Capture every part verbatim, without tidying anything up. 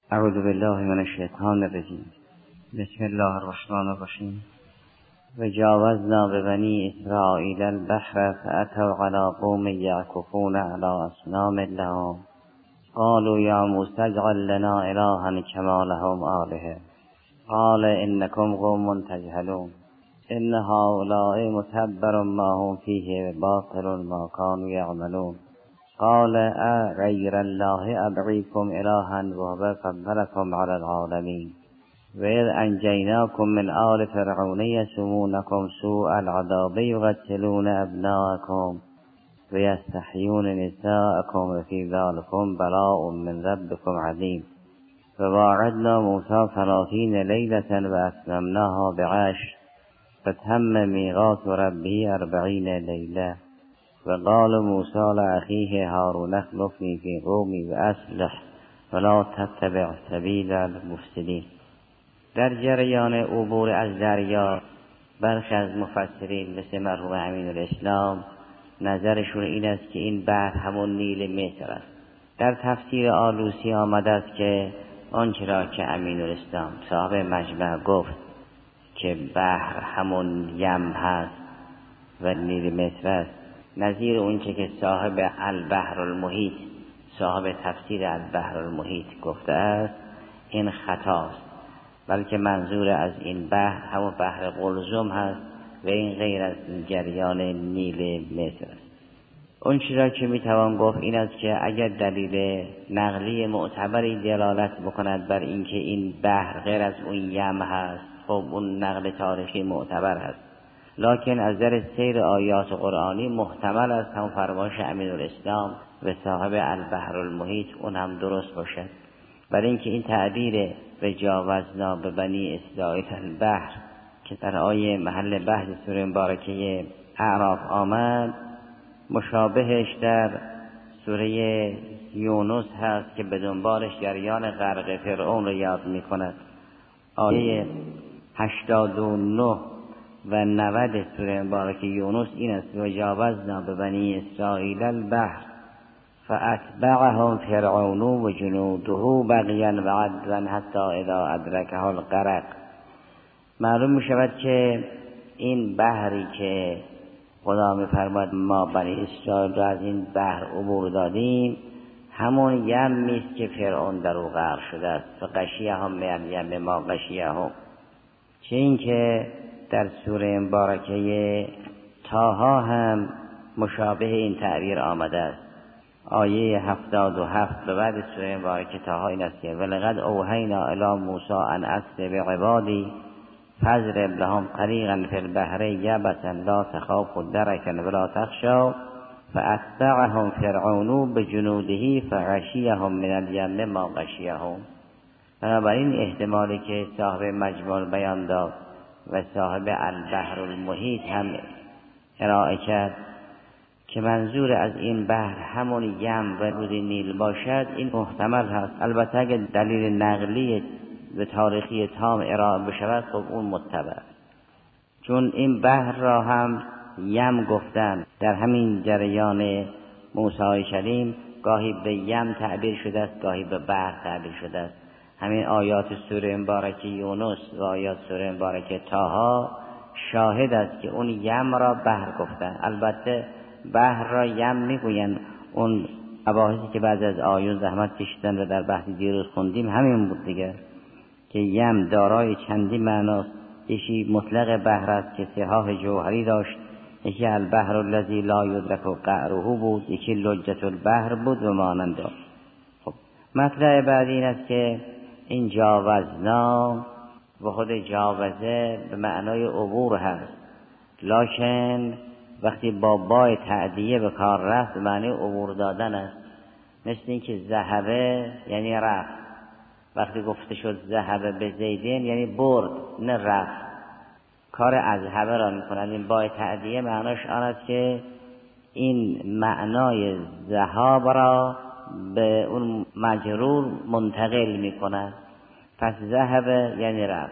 اعوذ بالله من الشیطان الرجیم. بسم الله الرحمن الرحیم. وجاوزنا ببنی اسرائیل البحر فأتوا على قوم یعکفون على اصنام لهم قالوا یا موسی اجعل لنا إلها كما لهم آلهة قال إنكم قوم تجهلون إن هؤلاء متبر ما هم فيه باطل ما كانوا يعملون قال أغير الله أبغيكم إلها وهو فضلكم على العالمين وإذ أنجيناكم من آل فرعون يسومونكم سوء العذاب يقتلون أبناءكم ويستحيون نساءكم وفي ذلكم بلاء من ربكم عظيم وواعدنا موسى ثلاثين ليلة وأتممناها بعشر فتم ميقات ربه أربعين ليلة وقال موسى لأخيه هارون اخلفني في قومي وأصلح ولا تتبع سبیل المفسدین. در جریان عبور از دریا برخی از مفسرین مثل مرحوم امین‌الاسلام نظرشون این است که این بحر همون نیل مصر است. در تفسیر آلوسی آمده است که آنچه را که امین‌الاسلام صاحب مجمع گفت که بحر همون یم هست و نیل مصر است، نظیر اون چه که صاحب البحر المحیط صاحب تفسیر البحر المحیط گفته است این خطاست، بلکه منظور از این بحر همون بحر قلزم هست و این غیر از جریان نیل مصر است. اون چیزی که میتوان گفت این است که اگر دلیل نقلی معتبری دلالت بکند بر اینکه این بحر غیر از اون یم هست، خب اون نقل تاریخی معتبر هست، لکن از در سیر آیات قرآنی محتمل است هم فرمایش امین‌الاسلام و صاحب البحر المحیط اون هم درست باشد. برای اینکه این تعبیر وجاوزنا ببنی اسرائیل البحر که در آیه محل بحث سوره مبارکه اعراف آمد، مشابهش در سوره یونس هست که به دنبالش جریان غرق فرعون رو یاد می کند. آیه هشتاد و نه و نود سوره مبارکه یونس این است: وجاوزنا ببنی اسرائیل البحر فأتبعهم فرعون و جنوده بغیا و عدوا حتی اذا ادرکه الغرق. معلوم می شود که این بحری که خدا می فرماید ما بنی اسرائیل را از این بحر عبور دادیم همون یمی است که فرعون در او غرق شده است. فغشیهم من الیم ما غشیهم. چه این که در سوره مبارکه طه هم مشابه این تعبیر آمده است. آیه هفتاد و هفت به بعد سوره مبارکه طه این است که ولقد اوحینا الی موسی ان اسر بعبادی فاضرب لهم طریقا فی البحر یبسا لا تخافوا درکا ولا تخشوا فاتبعهم فرعون بجنوده فغشیهم من الیم ما غشیهم. بنابراین احتمالی که صاحب مجموع بیان داد و صاحب البحر المحیط هم ارائه کرد که منظور از این بحر همون یم و رود نیل باشد، این محتمل هست. البته اگر دلیل نقلی و تاریخی تام ارائه بشود خب اون متبع، چون این بحر را هم یم گفتن. در همین جریان موسی کلیم گاهی به یم تعبیر شده است، گاهی به بحر تعبیر شده است. همین آیات سوره مبارکه یونس و آیات سوره مبارکه طه شاهد است که اون یم را بحر گفتن. البته بحر را یم میگوین. اون مباحثی که بعد از آیون زحمت کشیدن و در بحث دیروز خوندیم همین بود دیگه، که یم دارای چندی معناست. یکی مطلق بحر است که صحاح جوهری داشت، یکی البحر الذی لا یدرک قعره بود، یکی لجة البحر بود و مانند. خب مطلع بعدی این است که این جاوزنا و خود جاوزه به معنای عبور هست، لکن وقتی با بای تعدیه به کار رفت به معنی عبور دادن است. مثل این که ذهبه یعنی رفت، وقتی گفته شد ذهبه به زیدین یعنی برد نه رفت. کار اذهبه را میکنند. این بای تعدیه معناش آن است که این معنای ذهاب را به اون مجرور منتقل میکنه. پس ذهب یعنی رفت،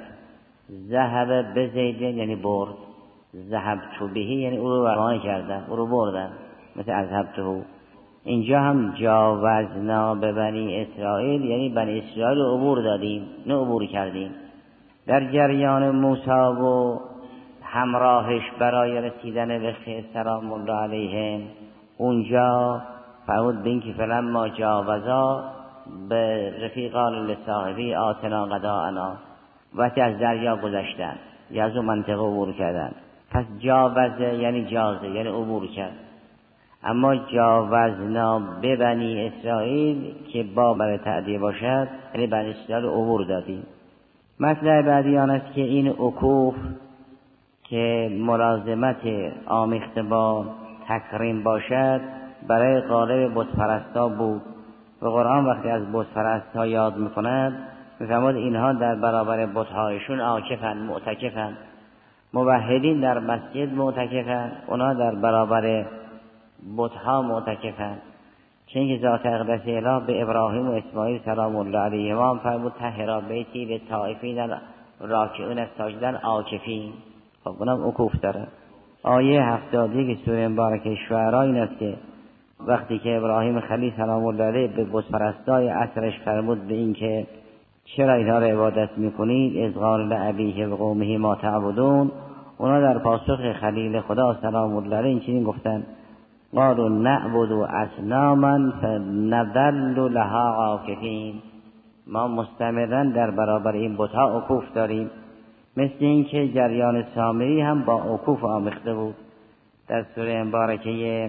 ذهب به زیدین یعنی برد، ذهب تو بهی یعنی او رو روانه کردن، او رو بردن، مثل اذهب تو. اینجا هم جاوزنا به بنی اسرائیل یعنی بنی اسرائیل رو عبور دادیم، نه عبور کردیم. در جریان موسی و همراهش برای رسیدن به خضر سلام الله علیهم اونجا فرمود بین که فلما جاوزا به رفیقان لصاحبی آتنا غداءنا، وقتی از دریا گذشتن یا از اون منطقه عبور کردن. پس جاوزه یعنی جازه یعنی عبور کرد. اما جاوزنا به بنی اسرائیل که با برای تعدیه باشد یعنی بنی اسرائیل عبور دادیم. مطلب بعدی آن است که این عکوف که ملازمت آمیخته با تکریم باشد برای غالب بتپرستا بود و قرآن وقتی از بتپرستا یاد میکند میفرماید اینها در برابر بتهایشون عاکفن، معتکفن. موحدین در مسجد معتکفن، اونا در برابر بتها معتکفن. چون که ذات اقدس اله به ابراهیم و اسماعیل سلام الله علیهما فرمود طهرا بیتی به طائفین راکعون الساجدین عاکفین. خب اونم عکوف داره. آیه هفتادی که سوره مبارکه شعراء این است که وقتی که ابراهیم خلیل سلام الله علیه به بتپرستای عصرش فرمود به این که چرا اینها را عبادت میکنید، اذ قال لابیه و قومه ما تعبدون، اونا در پاسخ خلیل خدا سلام الله علیه این چنین گفتن قالوا نعبد اصناما فنظل لها عاکفین. ما مستمرا در برابر این بتها عکوف داریم، مثل این که جریان سامری هم با عکوف آمیخته بود. در سوره مبارکه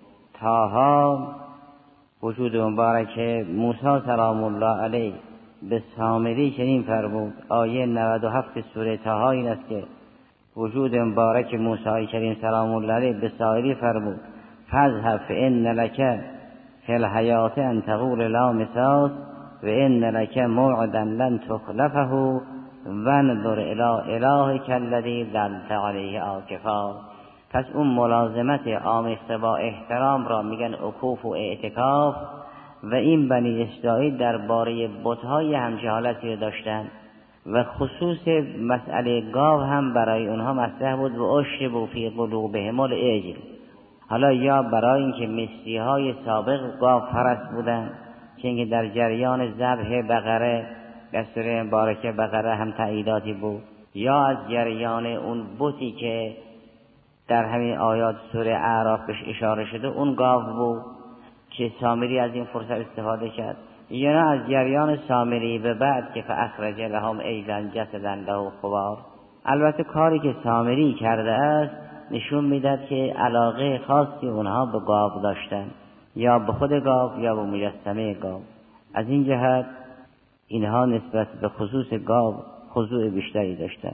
طه وجود مبارکه موسی سلام الله علیه به سامری چنین فرمود. آیه نود و هفت سوره طه این است که وجود مبارک موسی کریم سلام الله علیه به سامری فرمود فاذهب فإن لك فی الحیات ان تقول لا مساس و ان لك موعدا لن تخلفه وانظر الی الهک الذی ظلت علیه عاکفا. پس اون ملازمت آمیخته با احترام را میگن عکوف و اعتکاف و این بنی اسرائیل درباره بت‌های همجهالتی رو داشتن و خصوص مسئله گاو هم برای اونها مطرح بود و اشربوا فی قلوبهم العجل. حالا یا برای اینکه مسیحای سابق گاو پرست بودن، چون که در جریان ذبح بقره در سوره مبارکه بقره هم تاییداتی بود، یا از جریان اون بتی که در همین آیات سوره اعراف بهش اشاره شده اون گاو بود که سامری از این فرصت استفاده کرد، یا نه از جریان سامری به بعد که فاخرج لهم عجلا جسدا له خوار. البته کاری که سامری کرده است نشون میداد که علاقه خاصی اونها به گاو داشتن، یا به خود گاو یا به مجسمه گاو. از این جهت اینها نسبت به خصوص گاو خضوع بیشتری داشتن.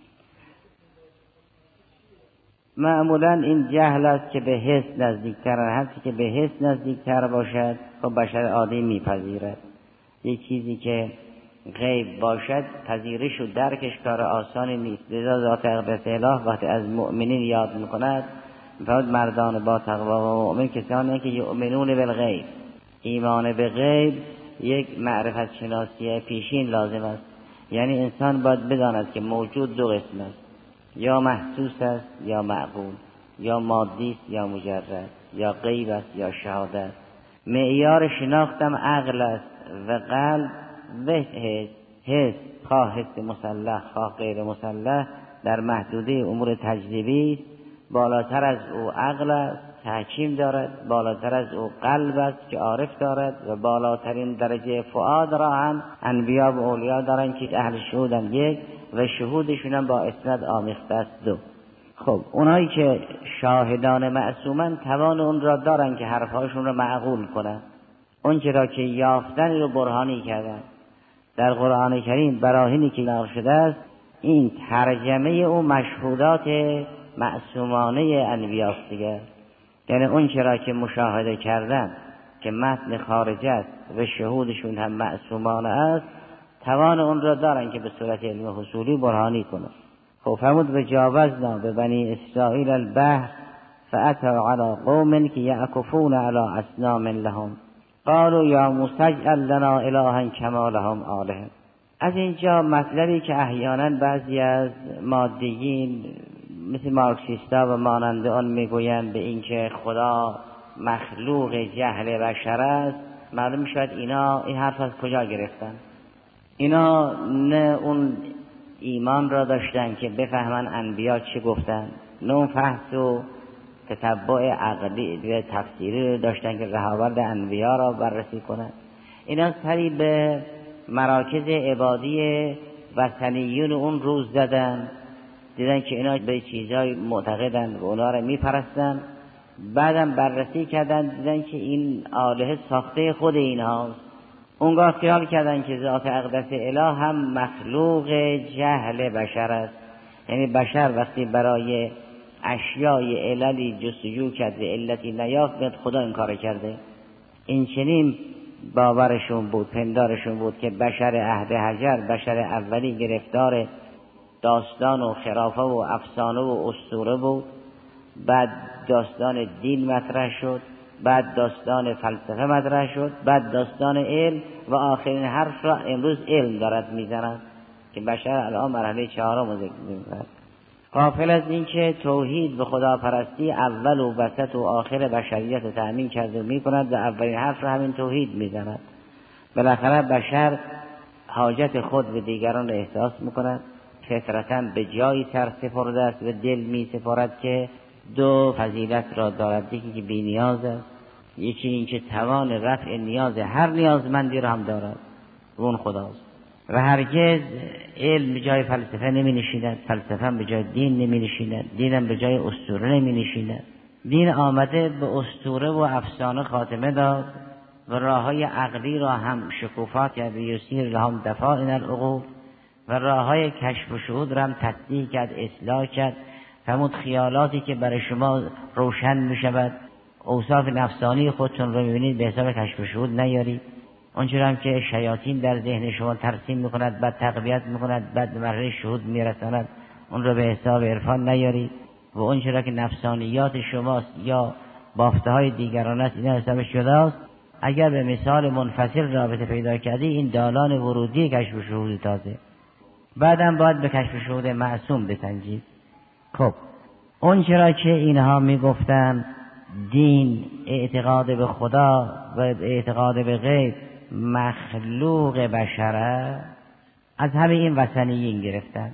معمولا این جهل است که به حس نزدیکتر، هر چی که به حس نزدیکتر باشد خب بشر عادی میپذیرد. یک چیزی که غیب باشد پذیرش و درکش کار آسانی نیست. لذا ذات اقدس اله وقتی از مؤمنین یاد میکند میفرماید مردان با تقوا و مؤمن کسانی که یؤمنون بالغیب، ایمان به غیب یک معرفت شناسی پیشین لازم است. یعنی انسان باید بداند که موجود دو قسم است، یا محسوس است یا معقول، یا مادی است یا مجرد، یا غیب است یا شهادت. معیار شناختم عقل است و قلب و حس. حس خواه حس مسلح خواه غیر مسلح در محدوده امور تجربی بالاتر از او عقل است، تحکیم دارد، بالاتر از او قلب است که عارف دارد و بالاترین درجه فؤاد را هم انبیا و اولیا دارند که اهل شهودن یک و شهودشون هم با اسناد آمیخته است دو. خب اونایی که شاهدان معصومن توان اون را دارن که حرفهاشون را معقول کنن، اون چرا که یافتن رو برهانی کردن. در قرآن کریم براهینی که نقل شده است این ترجمه او مشهودات معصومانه انبیاست دیگه. یعنی اون چرا که مشاهده کردن که متن خارج است و شهودشون هم معصومانه است توان اون را دارن که به صورت علم حصولی برهانی کنن. خب فرمود و جاوزنا به بنی اسرائیل البحر فاتوا علی قوم که یعکفون علی اصنام لهم قالوا یا موسی اجعل لنا الها کما لهم آلهه. از اینجا مطلبی که احیانا بعضی از مادیین مثل مارکسیستا و مانند آن میگویند به اینکه خدا مخلوق جهل بشر است، معلوم شد اینا این حرف از کجا گرفتن. اینا نه اون ایمان را داشتن که بفهمن انبیا چه گفتن، نه اون فحص و تتبع عقلی و تفسیری رو داشتن که رهاورد انبیا را بررسی کنن. اینا سری به مراکز عبادی وثنیون اون روز زدن، دیدن که اینا به چیزای معتقدن و اونا را میپرستن. بعدم بررسی کردن دیدن که این آله ساخته خود اینهاست. اونگاه خیال کردن که ذات اقدس اله هم مخلوق جهل بشر است، یعنی بشر وقتی برای اشیای عللی جستجو کرده علتی نیافت خدا این کار کرده. این چنین باورشون بود، پندارشون بود که بشر عهد حجر، بشر اولی گرفتار داستان و خرافه و افسانه و اسطوره بود، بعد داستان دین مطرح شد، بعد داستان فلسفه مطرح شد، بعد داستان علم و آخرین حرف را امروز علم دارد میزند که بشر الان مرحله چهارم ذکر می‌کند. غافل از این که توحید به خدا پرستی اول و وسط و آخر بشریت رو تأمین کرده میکند و اولین حرف را همین توحید میزند. بالاخره بشر حاجت خود به دیگران را احساس میکند، فطرتاً به جایی سر سپرده است و دل می سپارد که دو فضیلت را دارد، یکی که بی نیاز است، یکی این که توان رفع نیاز هر نیازمندی را هم دارد، اون خداست. و هرگز علم به جای فلسفه نمی نشیند، فلسفه هم به جای دین نمی نشیند، دین هم به جای اسطوره نمی نشیند. دین آمده به اسطوره و افسانه خاتمه داد و راههای عقلی را هم شکوفا کرد، یسیر لهم دفائن العقول، و راههای کشف و شهود را هم تصدیق کرد، اصلاح کرد. همون خیالاتی که برای شما روشن می شود، اوصاف نفسانی خودتون رو می بینید به حساب کشف و شهود نیارید. اونچه هم که شیاطین در ذهن شما ترسیم می کند، بعد تقویت می کند، بعد به مرحله شهود می رساند، اون رو به حساب عرفان نیارید. و اونچه را که نفسانیات شماست یا بافته های دیگران است، اینا حسابش جداست. اگر به مثال منفصل رابطه پیدا کردی، این دالان ورودی کشف و شهود تازه. بعدم باید به کشف و شهود معصوم بسنجید. خب اون چرا که اینها میگفتن دین اعتقاد به خدا و اعتقاد به غیب مخلوق بشره، از همه این وثنیین گرفتن.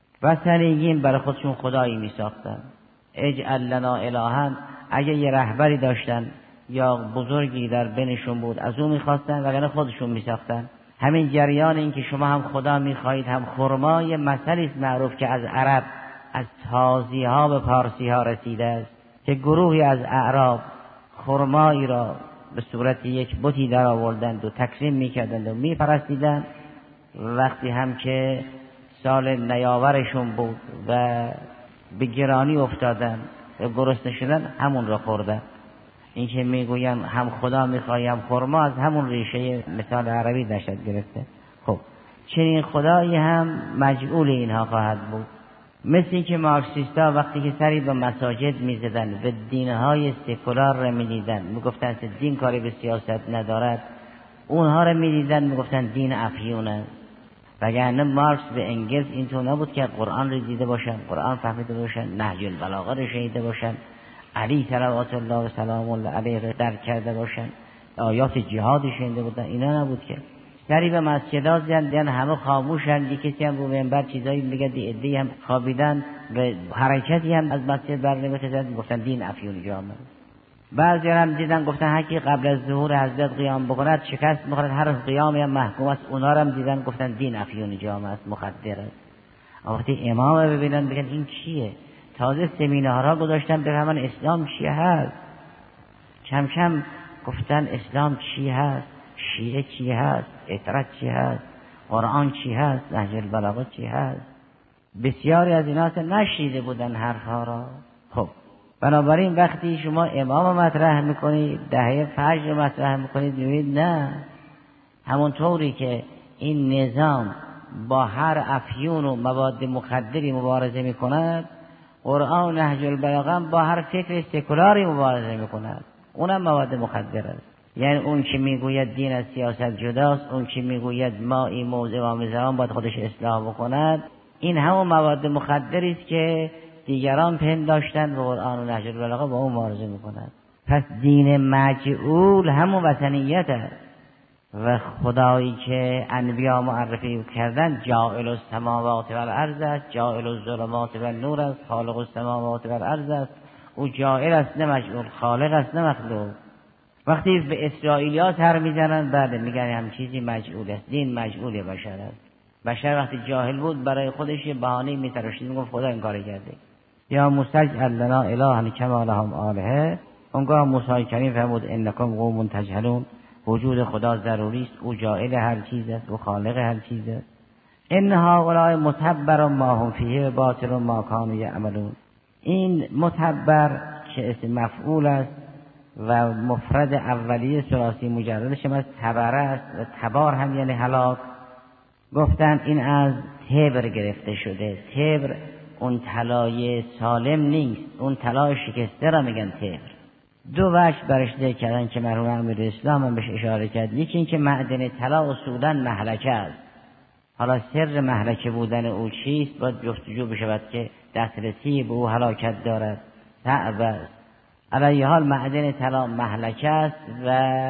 وثنیین برای خودشون خدایی می ساختن. اجعل لنا الها، اگه یه رهبری داشتن یا بزرگی در بینشون بود از اون میخواستن، وگرنه خودشون می ساختن. همین جریان این که شما هم خدا میخواهید هم خرما، یه مسئله است معروف که از عرب، از تازی ها به پارسی ها رسیده است که گروهی از اعراب خرمایی را به صورت یک بتی در آوردند و تکریم میکردند و میپرستیدند. وقتی هم که سال نیاورشون بود و به گرانی افتادن و گرسنه شدن، همون را خوردن. این که میگوین هم خدا میخوای هم خرما، از همون ریشه مثال عربی نشد گرفته. خب چنین خدایی هم مجعول اینها خواهد بود. مثل این که مارکسیستا وقتی که سری به مساجد میزدن و دینهای سکولار را میدیدن، میگفتن که دین کاری به سیاست ندارد، اونها را میدیدن میگفتن دین افیون است. وگرنه مارکس به انگلز اینطور نبود که قرآن را دیده باشن، قرآن فهمیده باشن، نهج البلاغه را شنیده باشن، علی صلوات الله و سلام الله علیه را درک کرده باشن، آیات جهاد شنیده بودن. اینا نبود که سری به مسجدها زدن، همه خاموشن، یک کسی هم رو منبر چیزایی میگه، دی هم خوابیدن و حرکتی هم از مسجد بر نمیخیزد، گفتن دین افیون جامعه. بعضی هم دیدن گفتن هر قبل از ظهور حضرت قیام بکند شکست میخورد، هر قیامی هم محکوم است. اونا هم دیدن گفتن دین افیون جامعه است، مخدر است. وقتی امام ببینن بگن این چیه، تازه سمینارها گذاشتن بفهمن اسلام چی هست. کم کم گفتن اسلام چی هست، شیعه چی هست، اطرت چی هست، قرآن چی هست، نهج البلاغه چی هست. بسیاری از اینا نشنیده بودن حرفها را. خب بنابراین وقتی شما امام مطرح میکنید، دهه فجر مطرح میکنید، میبینید نه، همون طوری که این نظام با هر افیون و مواد مخدری مبارزه میکند، قرآن و نهج البلاغه با هر فکر سکولاری مبارزه میکند، اونم مواد مخدر است. یعنی اون که میگوید دین از سیاست جداست، اون که میگوید ما این موضوع امام زمان باید خودش اصلاح بکند، این همون مواد مخدری است که دیگران پنداشتن و قرآن و نهج البلاغه با اون مبارزه میکنند. پس دین مجعول همون وطنیت است و خدایی که انبیا معرفی کردن جاعل السماوات و الارض است، جاعل الظلمات و النور است، خالق السماوات و الارض است. او جاعل است نه مجعول، خالق است نه مخلوق. وقتی به اسرائیلی‌ها سر میزنن بعد میگن هم چیزی مجعول است، دین مجعول بشر است. بشر وقتی جاهل بود برای خودش یه بهانه‌ای میتراشید، میگفت خدا این کارو کرده. یا موسی اجعل لنا الها کما لهم آلهه. اونگاه موسی کریم فرمود انکم قوم تجهلون، وجود خدا ضروری است، او جاعل هر چیز است، او خالق هر چیز است. ان هؤلاء متبر ما هم فیه باطل ما کانوا یعملون. این متبر که اسم مفعول است و مفرد اولیه ثلاثی مجردش هم از تبر است و تبار هم یعنی هلاک. گفتن این از تبر گرفته شده. تبر اون طلای سالم نیست، اون طلای شکسته را میگن تبر. دو وجه برش ذکر کردن که مرحوم امیرالاسلام هم بهش اشاره کرد. یکی این که معدن طلا اصولا مهلکه است. حالا سر مهلکه بودن او چیست باید جستجو بشود که دسترسی به او هلاکت دارد، صعب است. علی حال معدن طلا مهلکه است و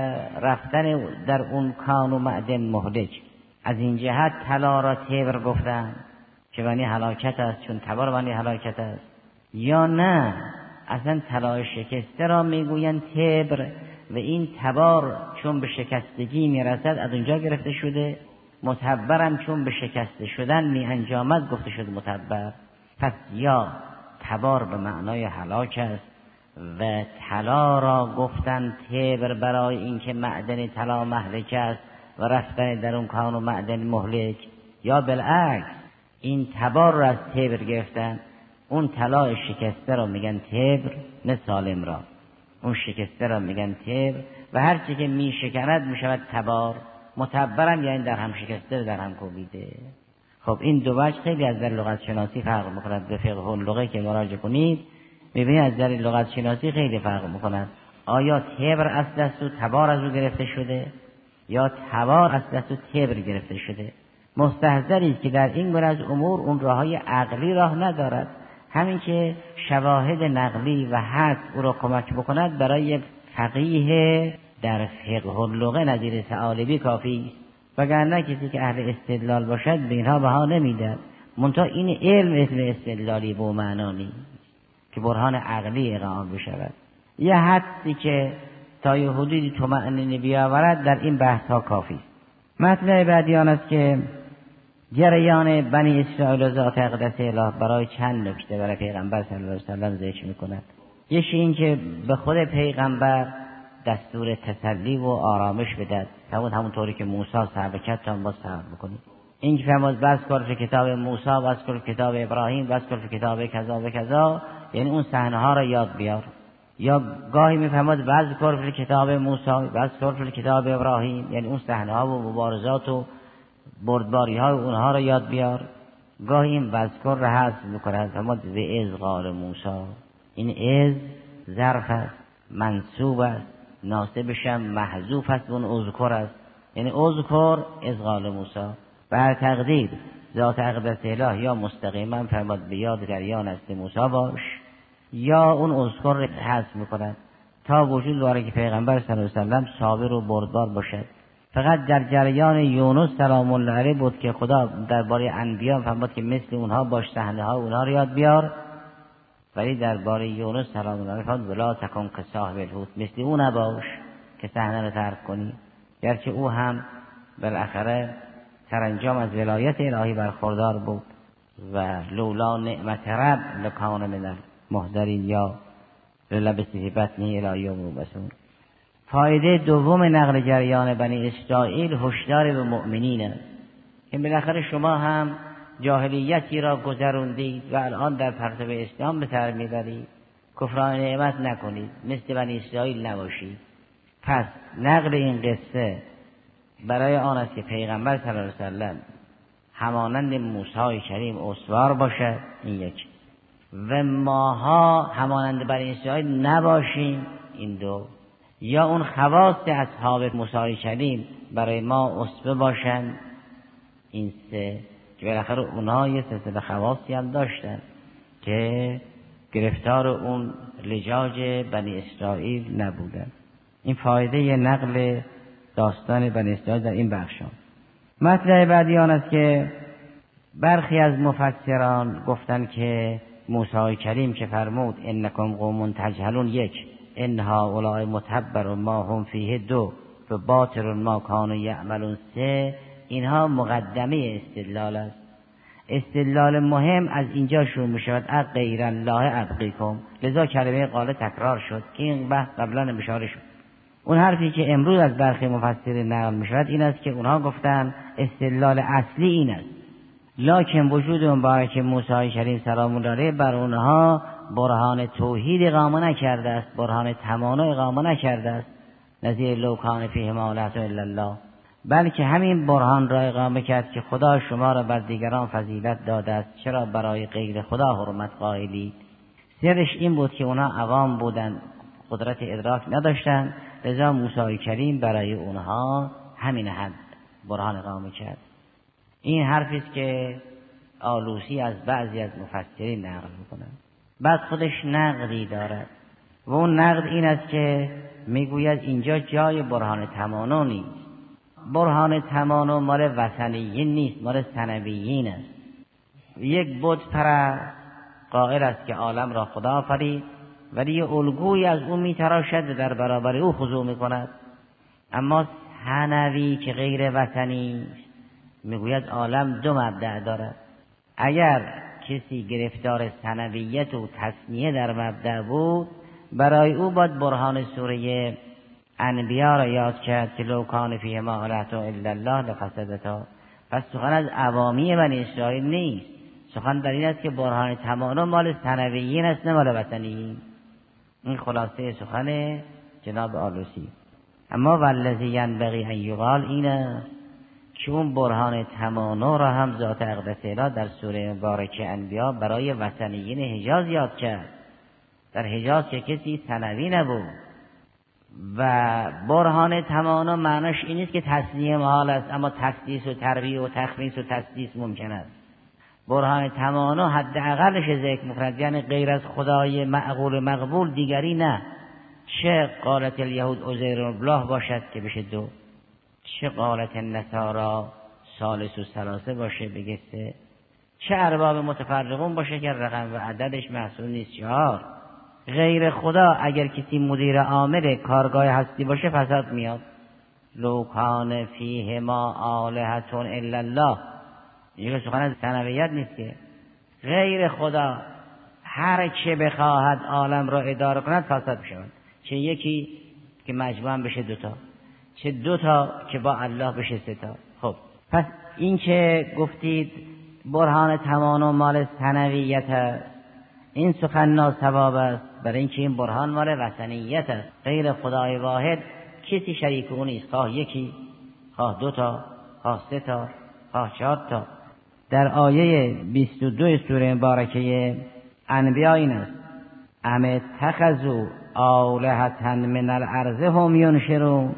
رفتن در اون کان و معدن مهلک. از این جهت طلا را تبر گفتن که معنی هلاکت است، چون تبر معنی هلاکت است. یا نه اصلا طلای شکسته را میگویند تبر و این تبار چون به شکستگی میرسد از اونجا گرفته شده. متبرم چون به شکسته شدن می انجامد گفته شده متبر. پس یا تبار به معنای هلاک است و طلا را گفتن تبر برای اینکه معدن طلا مهلک است و رفتن در اون کان و معدن مهلک، یا بالعکس این تبار را از تبر گرفتن. اون طلای شکسته را میگن تبر نه سالم را، اون شکسته را میگن تبر و هر چی که میشکند میشود تبار. متبرم یعنی در هم شکسته در هم کوبیده. خب این دو وجه خیلی از در لغت شناسی فرق میکند. به فقه اللغه که مراجعه کنید میبینید از در لغت شناسی خیلی فرق میکند. آیا تبر از دست و تبار از او گرفته شده یا تبار از دست و تبر گرفته شده. مستحضری که در این گونه از امور اون راههای عقلی راه ندارد، همین که شواهد نقلی و حدس او را کمک بکند برای فقیه در فقه اللغه نظیر ثعالبی کافی است. وگرنه کسی که اهل استدلال باشد به اینها بها نمیدهد. منتها این علم اسم استدلالی به معنا نیست که برهان عقلی اقامه بشود. یه حدسی که تا یه حدودی طمأنینه بیاورد در این بحث ها کافی است. مطلب بعدی آن است که جریان بنی اسرائیل و ذات اقدس اله برای چند نکته برای پیغمبر صلی الله علیه و سلم ذکر می‌کند. یکی این که به خود پیغمبر دستور تسلی و آرامش بدهد، همون همونطوری که موسی صبر کرد تا ما صبر بکنیم. این که فرمود بذکر فی کتاب موسی و بذکر فی کتاب ابراهیم و بذکر فی کتاب کذا و کذا، یعنی اون صحنه ها را یاد بیار. یا گاهی میفرماد بذکر فی کتاب موسی و بذکر فی کتاب ابراهیم، یعنی اون صحنه ها و مبارزات و بردباری های اونها را یاد بیار. گاهی این بذکر را حذف میکند، فرمود و اذ قال موسی. این اذ ظرف است، منصوب است، ناسبش هم محذوف است، اون اذکر است، یعنی اذکر اذ قال موسی. بر تقدیر ذات اقدس اله یا مستقیما فرمود به یاد جریان است موسی باش، یا اون اذکر را حذف میکند تا وجود داره که پیغمبر صلی الله علیه و سلم صابر و بردبار باشد. فقط در جریان یونس سلام الله علیه بود که خدا درباره انبیا فرمود که مثل اونها باش، صحنه ها اونها رو یاد بیار. ولی درباره یونس سلام الله علیه فرمود ولا تکن کصاحب الحوت، مثل اون نباش که صحنه رو ترک کنی. گرچه او هم بالاخره سرانجام از ولایت الهی برخوردار بود و لولا نعمت رب لکان من المحضرین یا للبث فی بطنه الی یوم یبعثون. فایده دوم نقل جریان بنی اسرائیل هشدار به مؤمنین است که بالاخره شما هم جاهلیتی را گذروندید و الان در پرتو اسلام به سر میبرید. کفران نعمت نکنید، مثل بنی اسرائیل نباشید. پس نقل این قصه برای آن است که پیغمبر صلی الله علیه و سلم همانند موسی کریم استوار باشد، این یک، و ماها همانند بنی اسرائیل نباشیم، این دو. یا اون خواص اصحاب موسی کریم برای ما اسوه باشند، این سه، که بالاخره اونها یه سلسله خواصی هم داشتن که گرفتار اون لجاج بنی اسرائیل نبودند. این فایده نقل داستان بنی اسرائیل در این بخشان. مطلب بعدی آن است که برخی از مفسران گفتند که موسی کریم که فرمود انکم قوم تجهلون، یک، انها اولای متبر ما هم فیه، دو، و باطل ما کانوا یعملون، سه، اینها مقدمه استدلال است. استدلال مهم از اینجا شروع می شود، اغ غیر الله ابغیکم، لذا کلمه قال تکرار شد که این بحث قبلا اشاره شد. اون حرفی که امروز از برخی مفسرین نقل می شود این است که اونها گفتن استدلال اصلی این است، لکن وجود مبارک موسی کریم سلام الله علیه بر اونها برهان توحید اقامه نکرده است، برهان تمانا اقامه نکرده است، نظیر لو کان فیهما آلهة الا الله، بلکه همین برهان را اقامه کرد که خدا شما را بر دیگران فضیلت داده است، چرا برای غیر خدا حرمت قائلی؟ سرش این بود که اونها عوام بودند، قدرت ادراک نداشتند، لذا موسی کریم برای اونها همین حد برهان اقامه کرد. این حرفی است که آلوسی از بعضی از مفسرین نقل می‌کنند. بعد خودش نقدی دارد و اون نقد این است که میگوید اینجا جای برهان تمانا نیست. برهان تمانا مال وثنیین نیست، مال ثنویین است. یک بت پرست قائل است که عالم را خدا آفرید، ولی یه الگوی از او میتراشد در برابر او خضوع میکند. اما ثنوی که غیر وثنی میگوید عالم دو مبدأ دارد. اگر کسی گرفتار ثنویت و تثنیه در مبدأ بود، برای او باید برهان سوره انبیا را یاد کرد که لو کان فیهما آلهة الا الله لفسدتا. پس سخن از عوامی بنی اسرائیل نیست، سخن در این است که برهان تماما مال ثنویین است نه مال وثنیین. این خلاصه سخن جناب آلوسی. اما والذی ینبغی ان یقال این است که اون برهان تمانا را هم ذات اقدس اله در سوره مبارکه انبیا برای وثنیین حجاز یاد کرد. در حجاز که کسی ثنوی نبود. و برهان تمانا معناش این نیست که تثنیه محال است، اما تثلیث و تربیه و تخمیس و تثلیث ممکن است. برهان تمانا حد اقلش ذکر مفرد، یعنی غیر از خدای معقول مقبول دیگری نه. چه قالت الیهود عزیر الله باشد که بشه دو، چه قالت النصارى ثالث و ثلاثه باشه بگه سه، چه ارباب متفرقون باشه که رقم و عددش محصول نیست چهار. غیر خدا اگر کسی مدیر عامل کارگاه هستی باشه فساد میاد. لو کان فیهما آلهة الا الله، این سخن از ثنویت نیست که غیر خدا هر چه بخواهد عالم را اداره کند فساد میشود. چه یکی که مجموعاً بشه دوتا، چه دوتا که با الله بشه سه تا. خب پس این که گفتید برهان تمانا مال ثنویت است، این سخن ناصواب است، برای اینکه این برهان مال وثنیت است. غیر خدای واحد کسی شریک او نیست، خواه یکی، خواه دوتا، خواه سه تا، خواه چهار تا. در آیه بیست و دو سوره مبارکه انبیا این است ام اتخذوا آلهة من الارض هم ینشرون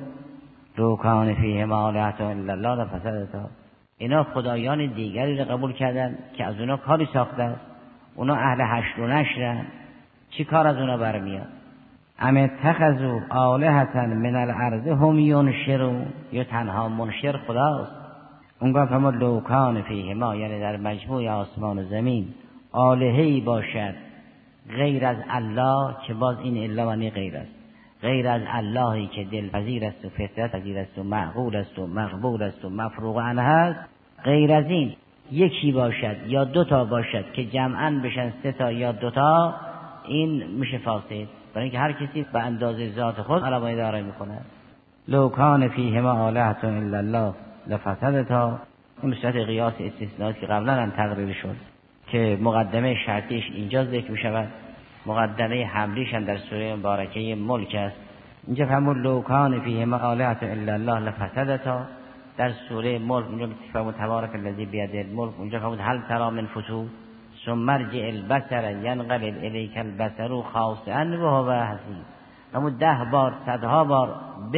لو کان فیهما آلهة الا الله لفسدتا. اینا خدایان دیگری را قبول کردن که از اونا کاری ساخته است، اونا اهل حشر و نشرن، چی کار از اونا برمیاد؟ ام اتخذوا آلهة من الارض هم ینشرون، یا تنها منشر خداست. اونگاه فرما لو کان فیهما، یعنی در مجموع آسمان و زمین آلهه‌ای باشد غیر از الله، که باز این الا و نی غیر است، غیر از اللهی که دلپذیر است و فطرت پذیر است و معقول است و مقبول است و مفروغ عنه است، غیر از این یکی باشد یا دوتا باشد که جمعاً بشن سه تا یا دوتا، این میشه فاسد، برای اینکه هر کسی به اندازه ذات خود علم اداره میکنه. لو کان فیهما آلهة الا الله لفسدتا. این صورت قیاس استثناء که قبلا هم تقریر شد که مقدمه شرطیش اینجا ذکر میشود، مقدمه حملیش هم در سوره مبارکه ملک است. اینجا فرمود لو کان فیهما آلهة الا الله لفسدتا. در سوره ملک اونجا فرمود تبارک الذی بیده الملک، اونجا فرمود هل تری من فطور ثم ارجع البصر ینقلب الیک البصر خاسئا وهو حسیر. فرمود ده بار صدها بار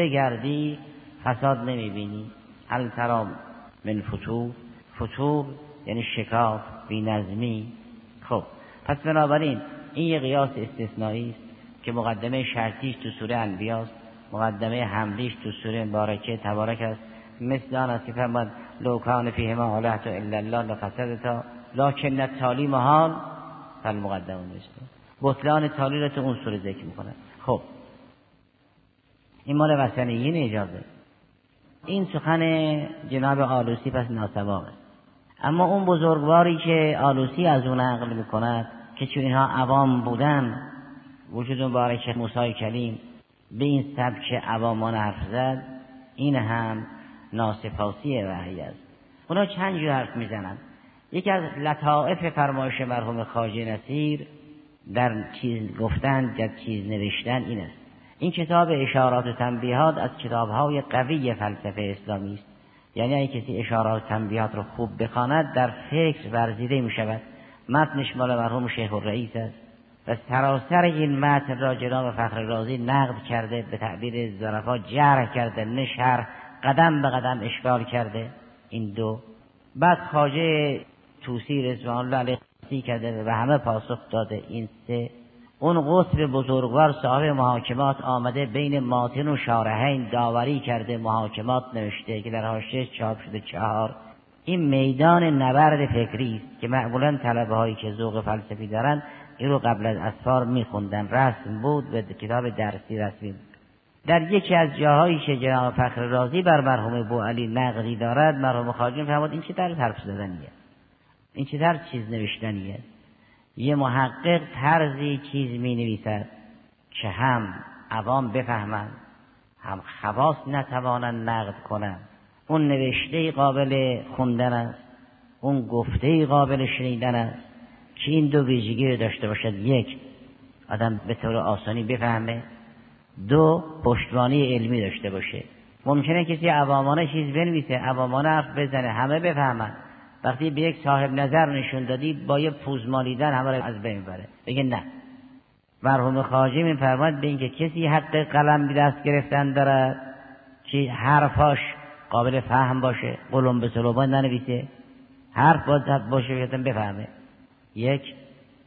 بگردی فساد نمیبینی. هل تری من فطور، فطور یعنی شکاف، بی‌نظمی. خب پس بنابراین این یه قیاس استثنایی است که مقدمه شرطیش تو سوره انبیاء است، مقدمه حملیش تو سوره مبارکه تبارک است. مثل آن است که فرمود لو کان فیهما آلهة الا الله لفسدتا لکن التالی محال فالمقدم نیست. بطلان تالی رو تو اون سوره ذکر میکنه. خب این مال وثنیین اجازه. این سخن جناب آلوسی پس ناسوابه. اما اون بزرگواری که آلوسی از اون نقل میکند که چون اینها عوام بودن، وجود مبارک موسی کلیم به این سبک عوامانه حرف زد، این هم ناسپاسی وحی است. اونا چند جور حرف میزنن. یکی از لطائف فرمایش مرحوم خواجه نصیر در چیز گفتن در چیز نوشتن این است. این کتاب اشارات و تنبیهات از کتاب‌های قوی فلسفه اسلامی است. یعنی اگه کسی اشارات و تنبیهات رو خوب بخواند در فکر ورزیده می شود. متنش مال مرحوم شیخ الرئیس است و سراسر این متن را جناب فخر رازی نقد کرده، به تعبیر ظرفا جرح کرده، نه شرح، قدم به قدم اشکال کرده. این دو. بعد خواجه طوسی رضوان الله علیه سی کرده و همه پاسخ داده. این سه. اون قطب بزرگوار صاحب محاکمات آمده بین ماتن و شارحین داوری کرده، محاکمات نوشته که در حاشیه چاپ شده. چهار. این میدان نبرد فکری است که معمولا طلبه هایی که ذوق فلسفی دارن این رو قبل از اسفار میخوندن، رسم بود و کتاب درسی رسمی بود. در یکی از جاهایی که جناب فخر رازی بر مرحوم بوعلی نقدی دارد، مرحوم خواجه فرمود این چه طرز حرف زدنیه، این چه طرز چیز نوشتنیه. یه محقق طرزی چیز می نویسد که هم عوام بفهمند، هم خواص نتوانند نقد کنند. اون نوشته قابل خوندن است، اون گفته قابل شنیدن است که این دو ویژگی رو داشته باشد. یک، آدم به طور آسانی بفهمه. دو، پشتوانه علمی داشته باشه. ممکنه کسی عوامانه چیز بنویسه، عوامانه حرف بزنه، همه بفهمند. وقتی به یک صاحب نظر نشون دادی با یه پوز مالیدن همه رو از بین بره. بگه نه. مرحوم خواجه می‌فرماید به اینکه کسی حق قلم به دست گرفتن دارد که حرفاش قابل فهم باشه، قلم به سلوبان ننویسه، حرف باید باشه که بفهمه. یک،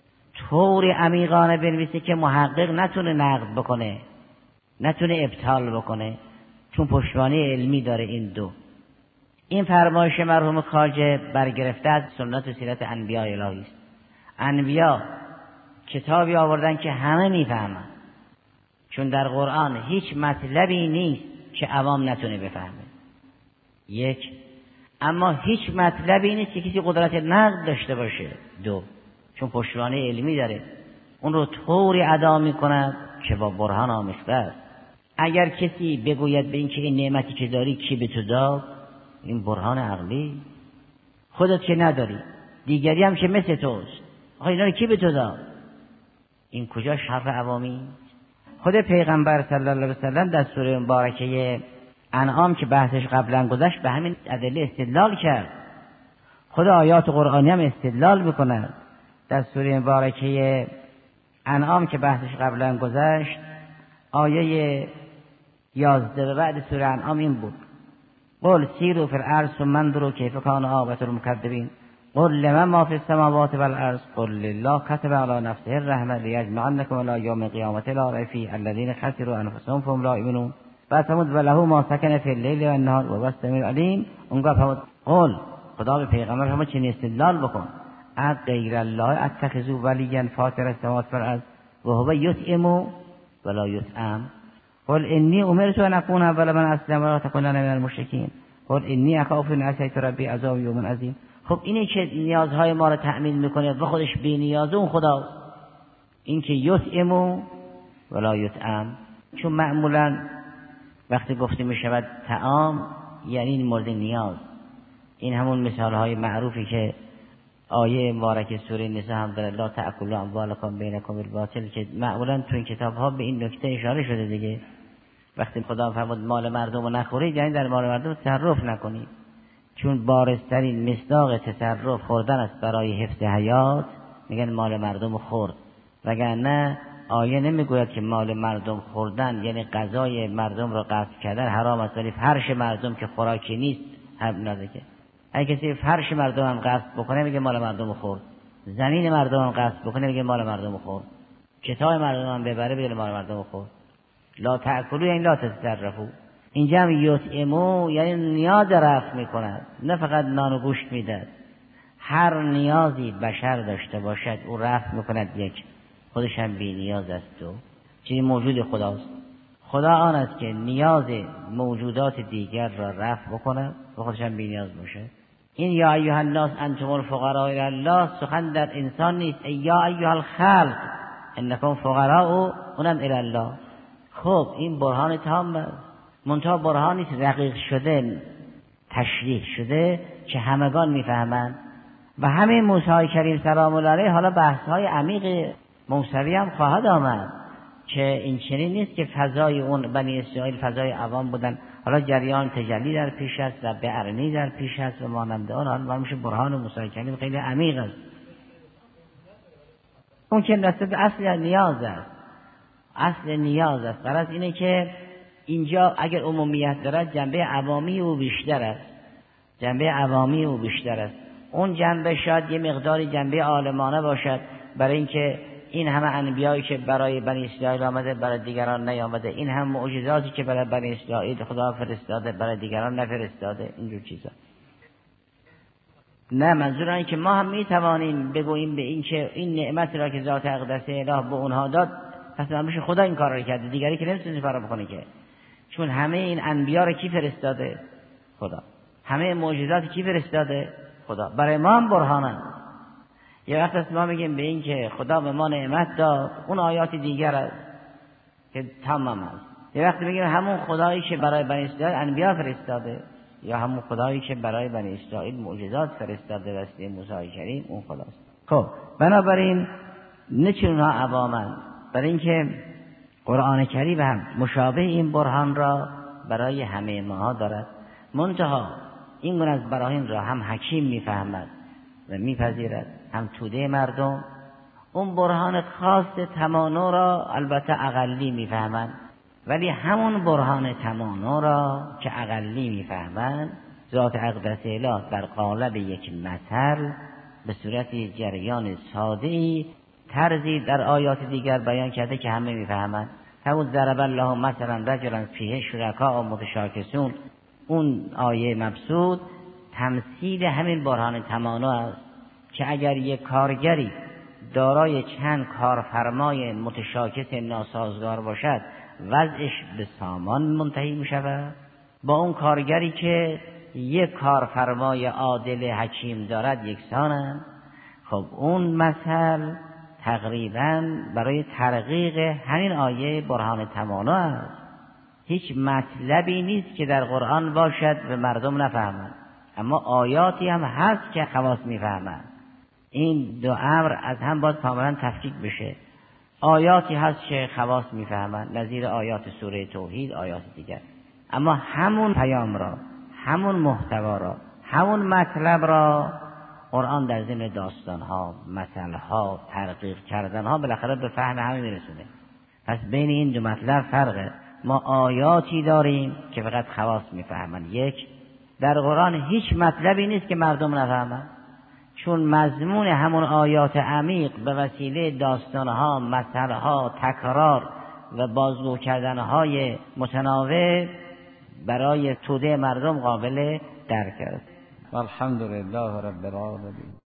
طوری عمیقانه بنویسه که محقق نتونه نقد بکنه، نتونه ابطال بکنه، چون پشتوانه علمی داره. این دو. این فرمایش مرحوم خواجه برگرفته از سنت و سیرت انبیاء الهی است. انبیاء کتابی آوردن که همه میفهمن، چون در قرآن هیچ مطلبی نیست که عوام نتونه بفهمه. یک. اما هیچ مطلبی نیست که کسی قدرت نقد داشته باشه. دو. چون پشتوانه علمی داره، اون رو طوری ادا میکند که با برهان آمیخته است. اگر کسی بگوید به این که این نعمتی که داری کی به تو داد، این برهان عقلی. خودت که نداری، دیگری هم که مثل توست، آخه اینا رو کی به تو داد؟ این کجا حرف عوامی؟ خود پیغمبر صلی الله علیه وسلم در سوره مبارکه انعام که بحثش قبلا گذشت به همین ادله استدلال کرد. خود آیات قرآنی هم استدلال میکنه. در سوره مبارکه انعام که بحثش قبلا گذشت، آیه یازده به بعد سوره انعام این بود: قل سیروا فی الارض ثم انظروا کیف کان عاقبة المکذبین قل لمن ما فی السماوات والارض قل لله كتب على نفسه الرحمة لیجمعنکم الی یوم القیامة لا ریب فیه الذین خسروا انفسهم فهم لا یؤمنون. بعد فرمود و له ما سکن فی اللیل و النهار و هو السمیع العلیم. اونجا فرمود قل، خدا به پیغمبر فرمود چنین استدلال بکن: اد غیر الله اتخذوا ولیا فاطر السماوات والارض و هو یطعم ولا یطعم قل انی امرت ان اکون اول من اسلم ولا تکونن من المشرکین قل انی اخاف ان عصیت ربی عذاب یوم عظیم. خب اینه که نیازهای ما رو تأمین میکنه و خودش بی نیاز اون خداست. این که یطعم ولا یطعم، چون معمولا وقتی گفته میشود طعام یعنی مورد نیاز. این همون مثال های معروفی که آیه مبارک سوره نساء هم داره: لا تأکلوا اموالکم بینکم بالباطل، که معمولا تو این کتاب ها به این نکته اشاره شده دیگه. وقتی خدا فرمود مال مردم رو نخورید، یعنی در مال مردم تصرف نکنید، چون بارزترین مصداق تصرف خوردن است برای حفظ حیات. میگن مال مردم خورد، وگرنه آیه نمیگوید که مال مردم خوردن یعنی غذای مردم رو غصب کردن حرام است، ولی فرش مردم که خوراکی نیست هم نداره. اگه کسی فرش مردم هم غصب بکنه میگه مال مردم خورد، زمین مردم هم غصب بکنه میگه مال مردم خورد. کتاب مردم ببره به مال مردم خورد. لا تأکلوا یعنی لا تتصرفوا. اینجا هم یطعموا یعنی نیاز رفع میکند، نه فقط نان و گوشت میدهد. هر نیازی بشر داشته باشد او رفع میکند. یک خودش هم بی نیاز است و چیزی موجود خداست. خدا آن است که نیاز موجودات دیگر را رفع بکند و خودش هم بی نیاز باشه. این یا ایها الناس انتم الفقراء الی الله سخن در انسان نیست. یا ایها الخلق انکم فقراء اونم الی الله. خب این برهان تام است، منتها برهانی است رقیق شده، تشریح شده که همگان میفهمند. و همین موسی کریم سلام الله علیه حالا بحث‌های عمیق موسوی هم خواهد آمد که این چنین نیست که فضای اون بنی اسرائیل فضای عوام بودن، حالا جریان تجلی در پیش است و بعرنی در پیش است و مانند آن. حالا میشه برهان موسی کریم خیلی عمیق است. اون که نسبت اصل نیاز است، اصل نیاز است. غرض اینه که اینجا اگر عمومیت دارد جنبه عوامی او بیشتر است، جنبه عوامی او بیشتر است. اون جنبه شاید یه مقداری جنبه عالمانه باشد، برای اینکه این همه انبیایی که برای بنی اسرائیل آمده برای دیگران نیامده، این هم معجزاتی که برای بنی اسرائیل خدا فرستاده برای دیگران نفرستاده، اینجور چیزا. نه، منظور اینه که ما هم میتوانیم بگوییم به این که این نعمت را که ذات اقدس اله به اونها داد، پس همیشه خدا این کار را کرده، دیگری که نمیتونه این کار را بکنه که. چون همه این انبیا را کی فرستاده؟ خدا. همه معجزاتی کی فرستاده؟ خدا. برای ما هم برهانه. یه وقت است ما میگیم به این که خدا به ما نعمت داد، اون آیات دیگر است که تمام است. یه وقت میگیم همون خدایی که برای بنی اسرائیل انبیا فرستاده، یا همون خدایی که برای بنی اسرائیل معجزات فرستاده واسطه موسی کریم، اون خداست. خب بنابراین نه چون اونها عوامند، برای اینکه قرآن کریم هم مشابه این برهان را برای همه ما دارد. منتها این گونه از براهین را هم حکیم میفهمد و میپذیرد، هم توده مردم. اون برهان خاص تمانو را البته اقلی میفهمند، ولی همون برهان تمانو را که اقلی میفهمند ذات اقدس اله در قالب یک مثل به صورت جریان ساده‌ای طرزی در آیات دیگر بیان کرده که همه میفهمند. همون ضرب الله مثلا رجلا فیه شرکاء متشاکسون، اون آیه مبسوط تمثیل همین برهان تمانو است که اگر یک کارگری دارای چند کارفرمای متشاکس ناسازگار باشد وضعش به سامان منتهی می شود، با اون کارگری که یک کارفرمای عادل حکیم دارد یکسانند. خب اون مثل تقریبا برای ترقیق همین آیه برهان تمانو است. هیچ مطلبی نیست که در قرآن باشد و مردم نفهمند، اما آیاتی هم هست که خواص میفهمند. این دو امر از هم باید کاملا تفکیک بشه. آیاتی هست که خواص میفهمند، نظیر آیات سوره توحید، آیات دیگر، اما همون پیام را، همون محتوا را، همون مطلب را قرآن در ضمن داستانها، مثلها، ترقیق کردنها بالاخره به فهم همه میرسونه. پس بین این دو مطلب فرقه. ما آیاتی داریم که فقط خواص میفهمند. یک، در قرآن هیچ مطلبی نیست که مردم نفهمند، چون مضمون همون آیات عمیق به وسیله داستانها، مثلها، تکرار و بازگو کردنهای متنوع برای توده مردم قابل درک است. الحمدلله رب العالمین.